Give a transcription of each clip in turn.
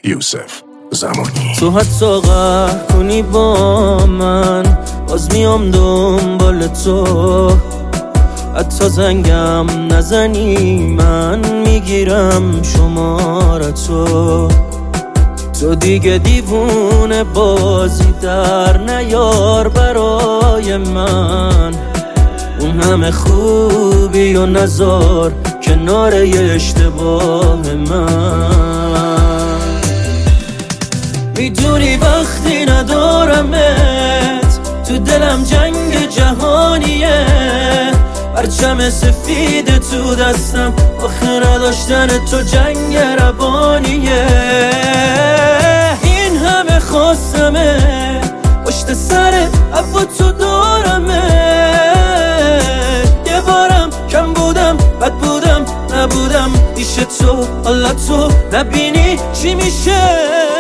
یوسف زمانی. تو حتی قهر کنی با من باز میام دنبال تو، حتی زنگم نزنی من میگیرم شمارتو. تو دیگه دیوونه بازی در نیار برای من، اون همه خوبی و نزار کنار اشتباه من. میدونی وقتی ندارمت تو دلم جنگ جهانیه، پرچم سفید تو دستم آخه نداشتن تو جنگ روانیه. این همه خواستمه پشت سر عفو تو دارمه، یه بارم کم بودم بد بودم نبودم پیش تو، حالا تو نبینی چی میشه.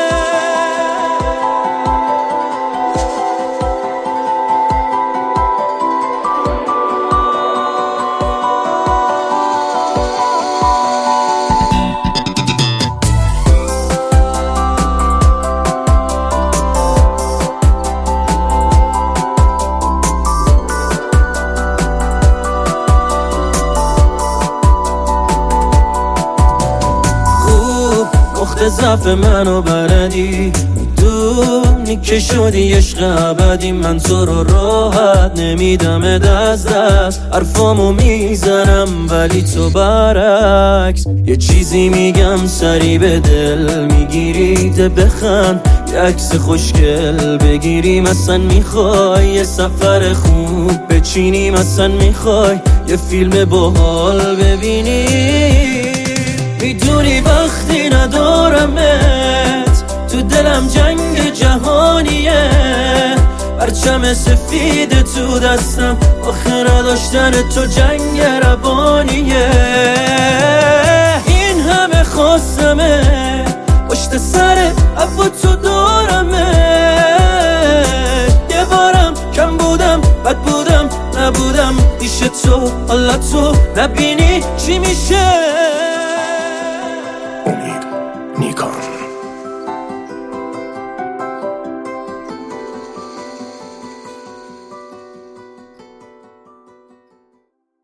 نقطه ضعف منو بلدی، میدونی که شدی عشق ابدی. من تو رو راحت نمیدم از دست، حرفامو میزنم ولی تو برعکس. یه چیزی میگم سری به دل میگیری، ده بخند یه عکس خوشگل بگیریم. اصلا میخوای یه سفر خوب بچینیم، اصلا میخوای یه فیلم باحال ببینی. میدونی وقتی ندارمت تو دلم جنگ جهانیه، پرچم سفید تو دستم آخه نداشتن تو جنگ روانیه. این همه خواستمه پشت سر عفو تو دارمه، یه بارم کم بودم بد بودم نبودم پیش تو، حالا تو نبینی چی میشه.